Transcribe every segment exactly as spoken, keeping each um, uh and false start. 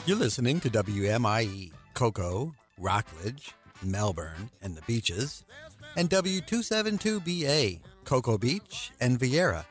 You're listening to W M I E, Cocoa, Rockledge, Melbourne, and the Beaches, and W two seventy-two B A, Cocoa Beach and Vieira.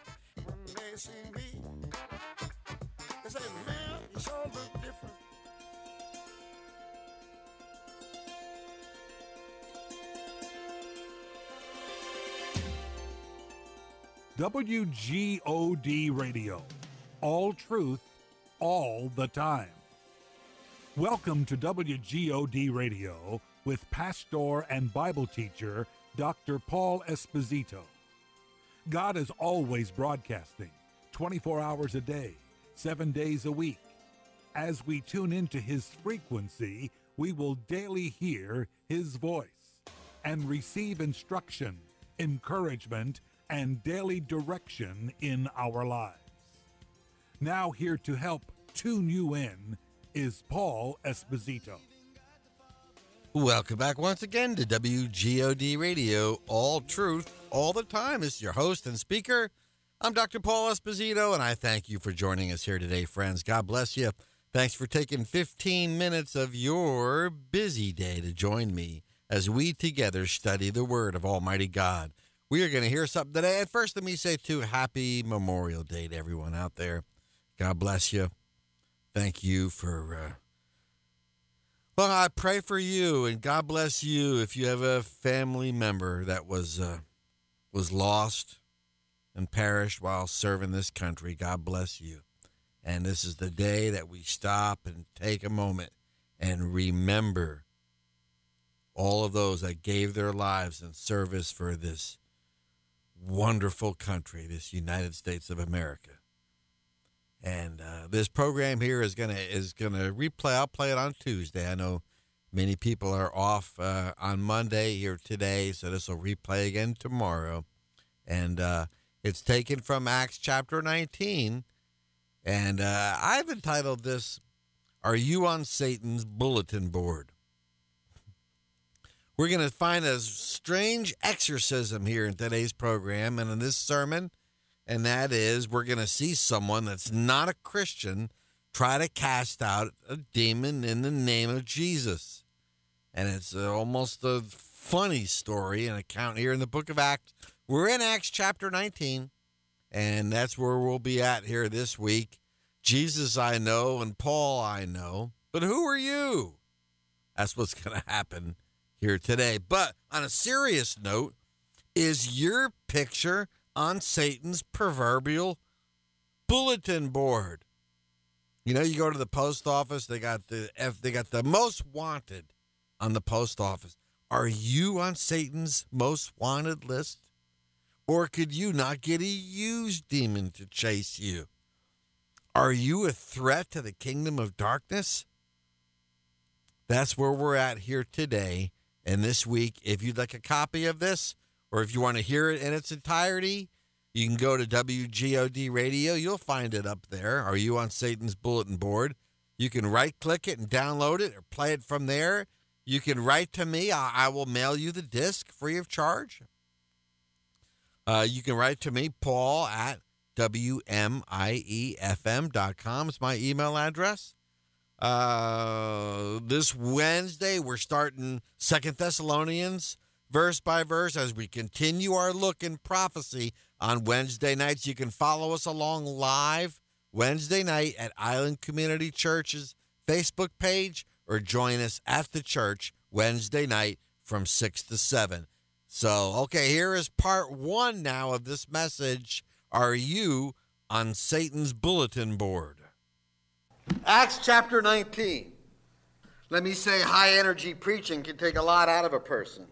W G O D Radio. All truth, all the time. Welcome to W G O D Radio with pastor and Bible teacher Doctor Paul Esposito. God is always broadcasting, twenty-four hours a day, seven days a week. As we tune into his frequency, we will daily hear his voice and receive instruction, encouragement, and daily direction in our lives. Now here to help tune you in is Paul Esposito. Welcome back once again to W G O D Radio, all truth, all the time. This is your host and speaker. I'm Doctor Paul Esposito, and I thank you for joining us here today, friends. God bless you. Thanks for taking fifteen minutes of your busy day to join me as we together study the Word of Almighty God. We are going to hear something today. And first, let me say, too, happy Memorial Day to everyone out there. God bless you. Thank you for, uh, well, I pray for you, and God bless you if you have a family member that was uh, was lost and perished while serving this country. God bless you. And this is the day that we stop and take a moment and remember all of those that gave their lives in service for this wonderful country, this United States of America. And uh, this program here is gonna is gonna replay. I'll play it on Tuesday. I know many people are off uh, on Monday here today, so this will replay again tomorrow. And uh, it's taken from Acts chapter nineteen. And uh, I've entitled this, "Are You on Satan's Bulletin Board?" We're going to find a strange exorcism here in today's program and in this sermon, and that is we're going to see someone that's not a Christian try to cast out a demon in the name of Jesus. And it's uh, almost a funny story, an account here in the book of Acts. We're in Acts chapter nineteen, and that's where we'll be at here this week. Jesus I know, and Paul I know, but who are you? That's what's going to happen here today. But on a serious note, is your picture on Satan's proverbial bulletin board? You know, you go to the post office, they got the F, they got the most wanted on the post office. Are you on Satan's most wanted list? Or could you not get a used demon to chase you? Are you a threat to the kingdom of darkness? That's where we're at here today. And this week, if you'd like a copy of this, or if you want to hear it in its entirety, you can go to W G O D Radio. You'll find it up there. Are you on Satan's bulletin board? You can right-click it and download it or play it from there. You can write to me. I, I will mail you the disc free of charge. Uh, you can write to me, Paul, at W M I E F M dot com. It's my email address. Uh, this Wednesday, we're starting Second Thessalonians verse by verse as we continue our look in prophecy on Wednesday nights. You can follow us along live Wednesday night at Island Community Church's Facebook page or join us at the church Wednesday night from six to seven. So, okay, here is part one now of this message. Are you on Satan's bulletin board? Acts chapter nineteen. Let me say, high-energy preaching can take a lot out of a person.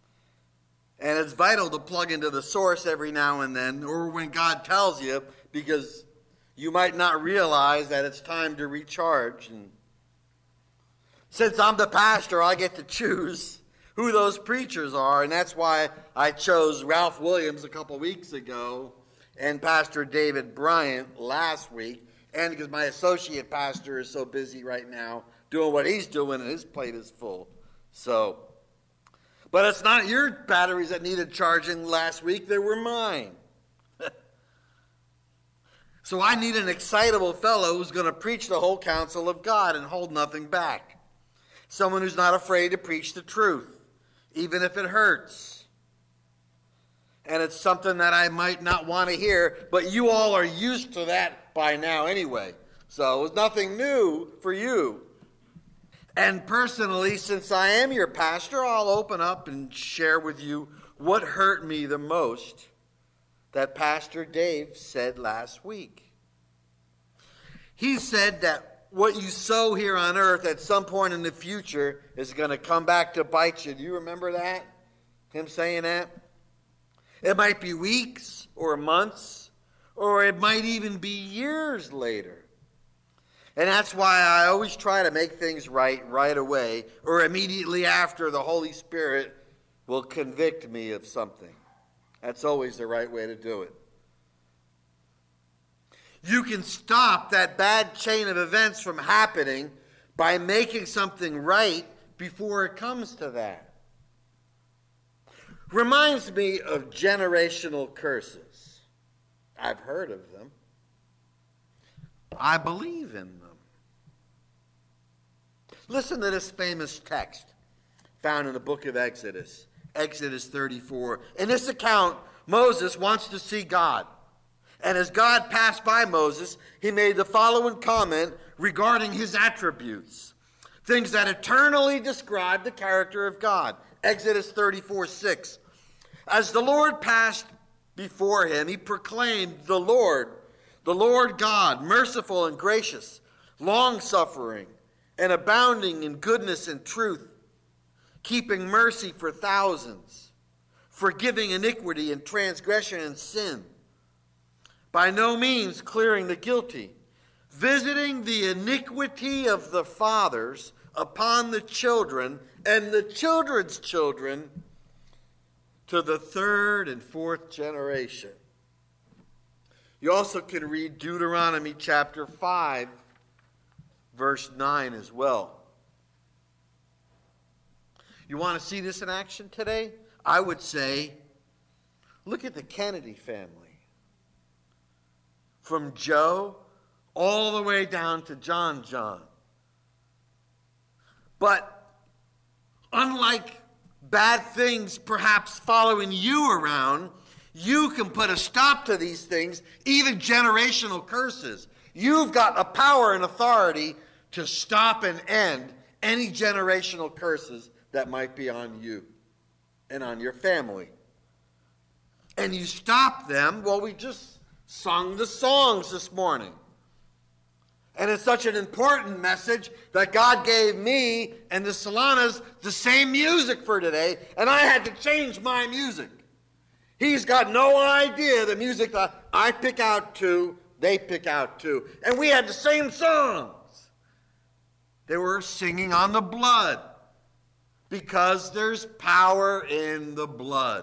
And it's vital to plug into the source every now and then, or when God tells you, because you might not realize that it's time to recharge. And since I'm the pastor, I get to choose who those preachers are, and that's why I chose Ralph Williams a couple weeks ago and Pastor David Bryant last week. And because my associate pastor is so busy right now doing what he's doing and his plate is full. So, but it's not your batteries that needed charging last week. They were mine. So I need an excitable fellow who's going to preach the whole counsel of God and hold nothing back. Someone who's not afraid to preach the truth, even if it hurts. And it's something that I might not want to hear, but you all are used to that by now anyway. So it's nothing new for you. And personally, since I am your pastor, I'll open up and share with you what hurt me the most that Pastor Dave said last week. He said that what you sow here on earth at some point in the future is going to come back to bite you. Do you remember that? Him saying that? It might be weeks or months, or it might even be years later. And that's why I always try to make things right right away, or immediately after the Holy Spirit will convict me of something. That's always the right way to do it. You can stop that bad chain of events from happening by making something right before it comes to that. Reminds me of generational curses. I've heard of them. I believe in them. Listen to this famous text found in the book of Exodus. Exodus thirty-four. In this account, Moses wants to see God. And as God passed by Moses, he made the following comment regarding his attributes. Things that eternally describe the character of God. Exodus thirty-four six. As the Lord passed before him, he proclaimed, the Lord, the Lord God, merciful and gracious, long-suffering, and abounding in goodness and truth, keeping mercy for thousands, forgiving iniquity and transgression and sin, by no means clearing the guilty, visiting the iniquity of the fathers upon the children and the children's children to the third and fourth generation. You also can read Deuteronomy chapter five, verse nine as well. You want to see this in action today? I would say, look at the Kennedy family. From Joe all the way down to John John. But unlike bad things perhaps following you around, you can put a stop to these things, even generational curses. You've got a power and authority to stop and end any generational curses that might be on you and on your family. And you stop them, well, we just sung the songs this morning. And it's such an important message that God gave me and the Solanas the same music for today, and I had to change my music. He's got no idea the music that I pick out to, they pick out to. And we had the same songs. They were singing on the blood because there's power in the blood.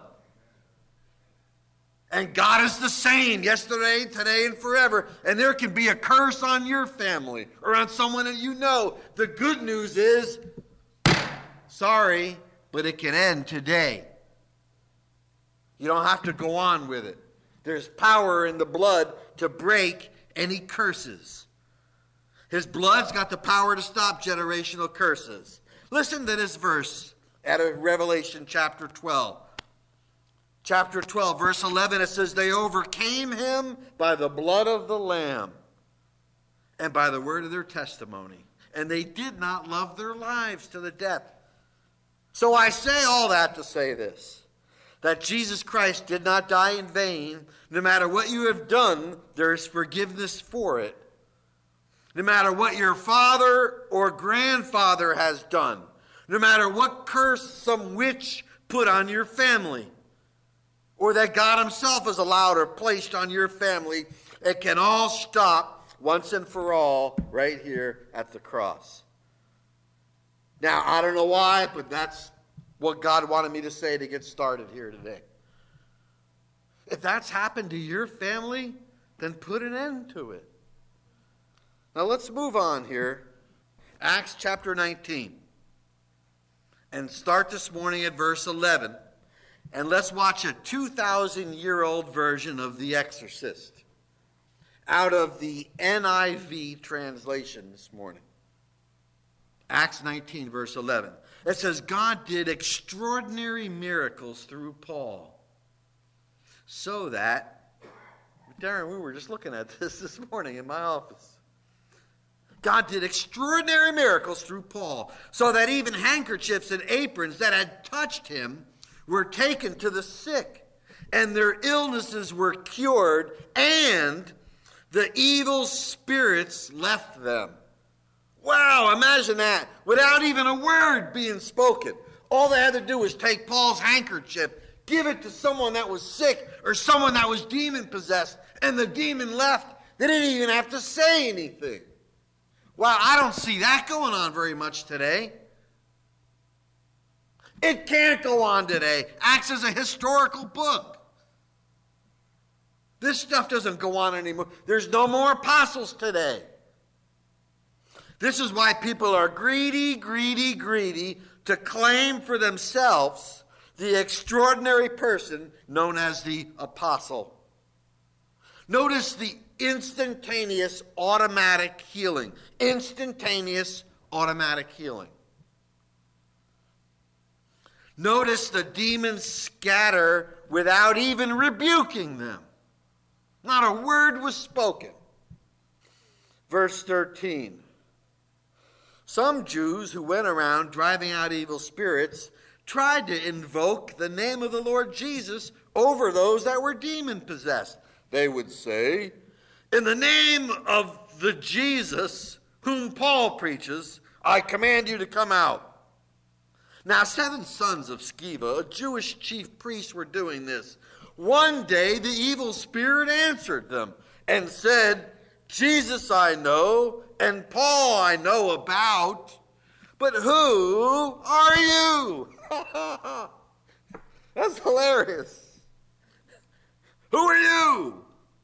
And God is the same yesterday, today, and forever. And there can be a curse on your family or on someone that you know. The good news is, sorry, but it can end today. You don't have to go on with it. There's power in the blood to break any curses. His blood's got the power to stop generational curses. Listen to this verse out of Revelation chapter twelve. Chapter twelve, verse eleven, it says, they overcame him by the blood of the Lamb and by the word of their testimony. And they did not love their lives to the death. So I say all that to say this, that Jesus Christ did not die in vain. No matter what you have done, there is forgiveness for it. No matter what your father or grandfather has done, no matter what curse some witch put on your family, or that God himself has allowed or placed on your family, it can all stop once and for all right here at the cross. Now, I don't know why, but that's what God wanted me to say to get started here today. If that's happened to your family, then put an end to it. Now let's move on here. Acts chapter nineteen. And start this morning at verse eleven. And let's watch a two thousand year old version of The Exorcist. out of the N I V translation this morning. Acts nineteen, verse eleven. It says, God did extraordinary miracles through Paul, so that, Darren, we were just looking at this this morning in my office. God did extraordinary miracles through Paul, so that even handkerchiefs and aprons that had touched him were taken to the sick, and their illnesses were cured, and the evil spirits left them. Wow, imagine that. Without even a word being spoken. All they had to do was take Paul's handkerchief, give it to someone that was sick or someone that was demon-possessed, and the demon left. They didn't even have to say anything. Wow, I don't see that going on very much today. It can't go on today. Acts is a historical book. This stuff doesn't go on anymore. There's no more apostles today. This is why people are greedy, greedy, greedy to claim for themselves the extraordinary person known as the apostle. Notice the instantaneous automatic healing. Instantaneous automatic healing. Notice the demons scatter without even rebuking them. Not a word was spoken. Verse thirteen. Some Jews who went around driving out evil spirits tried to invoke the name of the Lord Jesus over those that were demon-possessed. They would say, in the name of the Jesus whom Paul preaches, I command you to come out. Now, seven sons of Sceva, a Jewish chief priest, were doing this. One day the evil spirit answered them and said, Jesus I know, and Paul I know about, but who are you? That's hilarious. Who are you?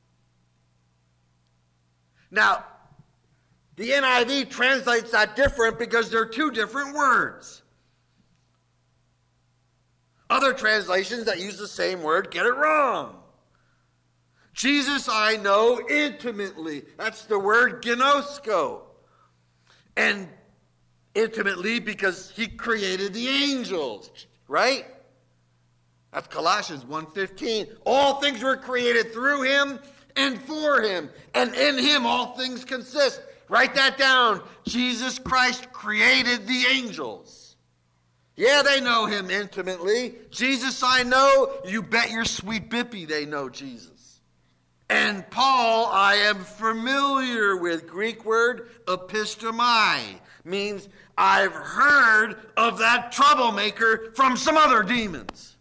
Now, the N I V translates that different because they're two different words. Other translations that use the same word get it wrong. Jesus I know intimately. That's the word gnosko. And intimately because he created the angels, right? That's Colossians one fifteen. All things were created through him and for him. And in him all things consist. Write that down. Jesus Christ created the angels. Yeah, they know him intimately. Jesus I know. You bet your sweet bippy they know Jesus. And Paul, I am familiar with. Greek word epistomai means I've heard of that troublemaker from some other demons.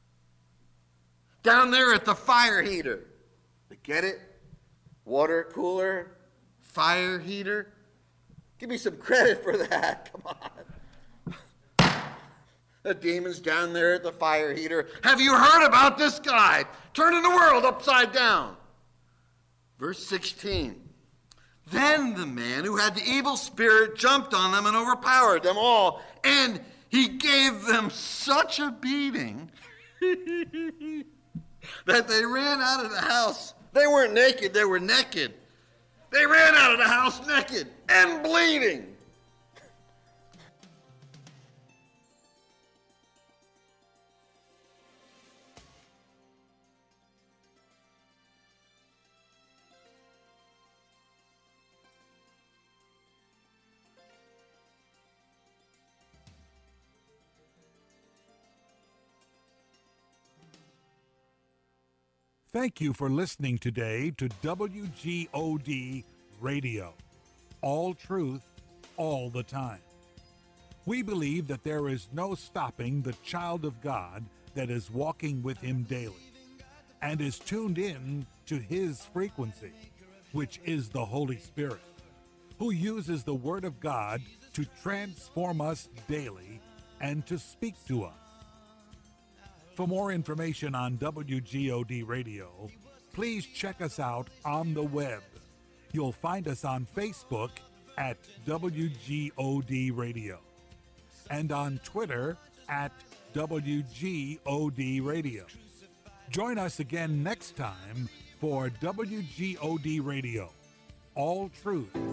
Down there at the fire heater. Get it? Water cooler, fire heater. Give me some credit for that. Come on. The demon's down there at the fire heater. Have you heard about this guy turning the world upside down? Verse sixteen. Then the man who had the evil spirit jumped on them and overpowered them all. And he gave them such a beating that they ran out of the house. They weren't naked, they were naked. They ran out of the house naked and bleeding. Thank you for listening today to W G O D Radio. All truth, all the time. We believe that there is no stopping the child of God that is walking with him daily and is tuned in to his frequency, which is the Holy Spirit, who uses the Word of God to transform us daily and to speak to us. For more information on W G O D Radio, please check us out on the web. You'll find us on Facebook at W G O D Radio and on Twitter at W G O D Radio. Join us again next time for W G O D Radio. All truth,